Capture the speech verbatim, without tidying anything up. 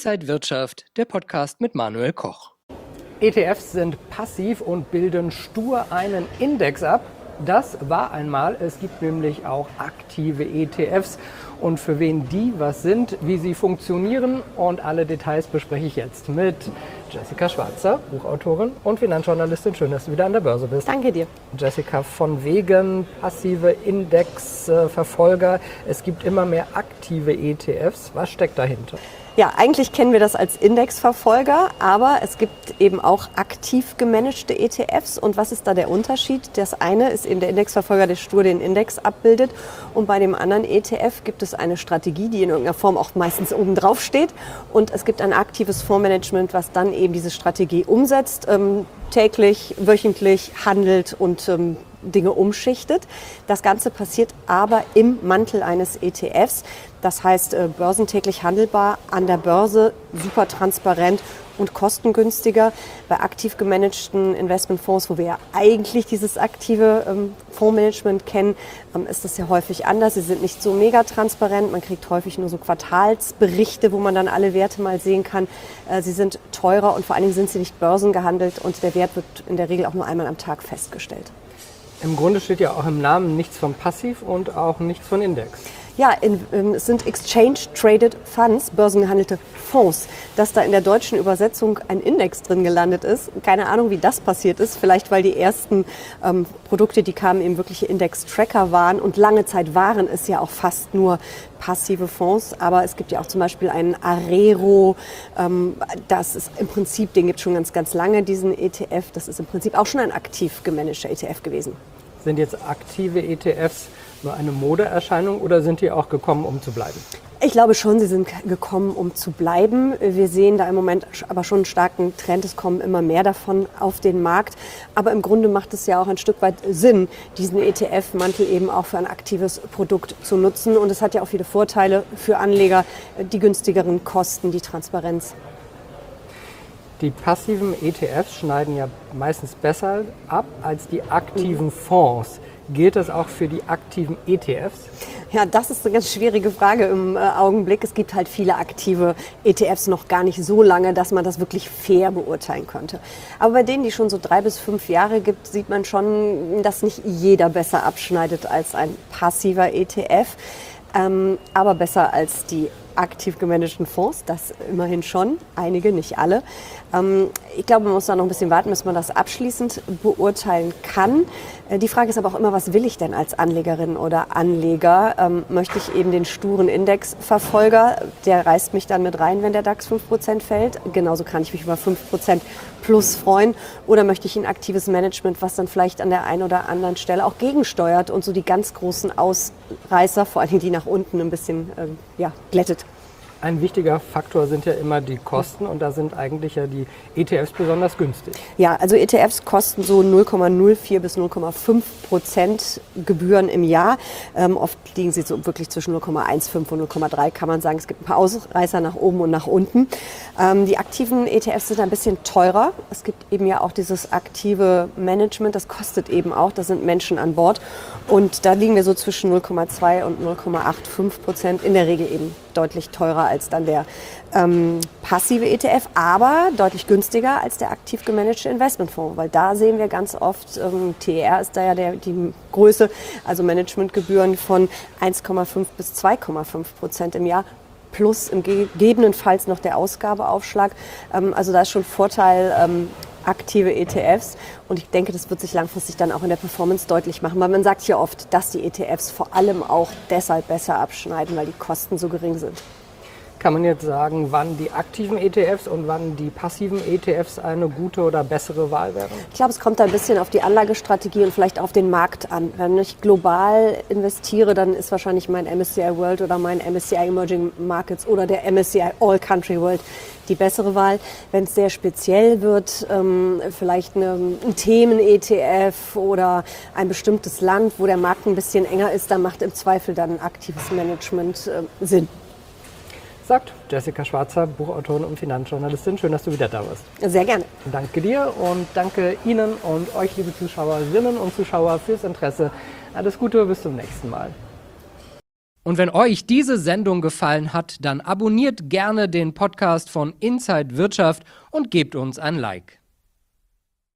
Inside Wirtschaft, der Podcast mit Manuel Koch. E T Fs sind passiv und bilden stur einen Index ab. Das war einmal. Es gibt nämlich auch aktive E T Fs. Und für wen die was sind, wie sie funktionieren und alle Details bespreche ich jetzt mit Jessica Schwarzer, Buchautorin und Finanzjournalistin. Schön, dass du wieder an der Börse bist. Danke dir. Jessica, von wegen passive Indexverfolger. Es gibt immer mehr aktive E T Fs. Was steckt dahinter? Ja, eigentlich kennen wir das als Indexverfolger, aber es gibt eben auch aktiv gemanagte E T Fs. Und was ist da der Unterschied? Das eine ist eben der Indexverfolger, der stur den Index abbildet. Und bei dem anderen E T F gibt es eine Strategie, die in irgendeiner Form auch meistens oben drauf steht. Und es gibt ein aktives Fondsmanagement, was dann eben diese Strategie umsetzt, ähm, täglich, wöchentlich handelt und ähm, Dinge umschichtet. Das Ganze passiert aber im Mantel eines E T Fs. Das heißt, äh, börsentäglich handelbar, an der Börse, super transparent und kostengünstiger. Bei aktiv gemanagten Investmentfonds, wo wir ja eigentlich dieses aktive ähm, Fondsmanagement kennen, ähm, ist das ja häufig anders. Sie sind nicht so mega transparent. Man kriegt häufig nur so Quartalsberichte, wo man dann alle Werte mal sehen kann. Äh, sie sind teurer und vor allen Dingen sind sie nicht börsengehandelt und der Wert wird in der Regel auch nur einmal am Tag festgestellt. Im Grunde steht ja auch im Namen nichts von Passiv und auch nichts von Index. Ja, in, in, es sind Exchange-Traded Funds, börsengehandelte Fonds. Dass da in der deutschen Übersetzung ein Index drin gelandet ist, keine Ahnung, wie das passiert ist. Vielleicht, weil die ersten ähm, Produkte, die kamen, eben wirkliche Index-Tracker waren. Und lange Zeit waren es ja auch fast nur passive Fonds. Aber es gibt ja auch zum Beispiel einen Arero. Ähm, das ist im Prinzip, den gibt es schon ganz, ganz lange, diesen E T F. Das ist im Prinzip auch schon ein aktiv gemanagter E T F gewesen. Sind jetzt aktive E T Fs nur eine Modeerscheinung oder sind die auch gekommen, um zu bleiben? Ich glaube schon, sie sind gekommen, um zu bleiben. Wir sehen da im Moment aber schon einen starken Trend. Es kommen immer mehr davon auf den Markt. Aber im Grunde macht es ja auch ein Stück weit Sinn, diesen E T F-Mantel eben auch für ein aktives Produkt zu nutzen. Und es hat ja auch viele Vorteile für Anleger, die günstigeren Kosten, die Transparenz. Die passiven E T Fs schneiden ja meistens besser ab als die aktiven Fonds. Gilt das auch für die aktiven E T Fs? Ja, das ist eine ganz schwierige Frage im äh, Augenblick. Es gibt halt viele aktive E T Fs noch gar nicht so lange, dass man das wirklich fair beurteilen könnte. Aber bei denen, die schon so drei bis fünf Jahre gibt, sieht man schon, dass nicht jeder besser abschneidet als ein passiver E T F. Ähm, aber besser als die aktiv gemanagten Fonds, das immerhin schon, einige, nicht alle. Ähm, ich glaube, man muss da noch ein bisschen warten, bis man das abschließend beurteilen kann. Äh, die Frage ist aber auch immer, was will ich denn als Anlegerin oder Anleger? Ähm, möchte ich eben den sturen Indexverfolger, der reißt mich dann mit rein, wenn der DAX fünf Prozent fällt. Genauso kann ich mich über fünf Prozent plus freuen. Oder möchte ich ein aktives Management, was dann vielleicht an der einen oder anderen Stelle auch gegensteuert und so die ganz großen Ausreißer, vor allem die nach unten, ein bisschen ähm, ja, glättet. Ein wichtiger Faktor sind ja immer die Kosten und da sind eigentlich ja die E T Fs besonders günstig. Ja, also E T Fs kosten so null Komma null vier bis null Komma fünf Prozent Gebühren im Jahr. Ähm, oft liegen sie so wirklich zwischen null Komma fünfzehn und null Komma drei, kann man sagen. Es gibt ein paar Ausreißer nach oben und nach unten. Ähm, die aktiven E T Fs sind ein bisschen teurer. Es gibt eben ja auch dieses aktive Management, das kostet eben auch, da sind Menschen an Bord. Und da liegen wir so zwischen null Komma zwei und null Komma fünfundachtzig Prozent, in der Regel eben deutlich teurer als dann der ähm, passive E T F, aber deutlich günstiger als der aktiv gemanagte Investmentfonds, weil da sehen wir ganz oft, ähm, T E R ist da ja der, die Größe, also Managementgebühren von eins Komma fünf bis zwei Komma fünf Prozent im Jahr, plus im gegebenenfalls noch der Ausgabeaufschlag. Ähm, also da ist schon Vorteil, ähm, aktive E T Fs und ich denke, das wird sich langfristig dann auch in der Performance deutlich machen, weil man sagt hier oft, dass die E T Fs vor allem auch deshalb besser abschneiden, weil die Kosten so gering sind. Kann man jetzt sagen, wann die aktiven E T Fs und wann die passiven E T Fs eine gute oder bessere Wahl wären? Ich glaube, es kommt da ein bisschen auf die Anlagestrategie und vielleicht auf den Markt an. Wenn ich global investiere, dann ist wahrscheinlich mein M S C I World oder mein M S C I Emerging Markets oder der M S C I All Country World die bessere Wahl. Wenn es sehr speziell wird, ähm, vielleicht eine, ein Themen-E T F oder ein bestimmtes Land, wo der Markt ein bisschen enger ist, dann macht im Zweifel dann ein aktives Management äh, Sinn. Sagt Jessica Schwarzer, Buchautorin und Finanzjournalistin. Schön, dass du wieder da warst. Sehr gerne. Danke dir und danke Ihnen und euch, liebe Zuschauerinnen und Zuschauer, fürs Interesse. Alles Gute, bis zum nächsten Mal. Und wenn euch diese Sendung gefallen hat, dann abonniert gerne den Podcast von Inside Wirtschaft und gebt uns ein Like.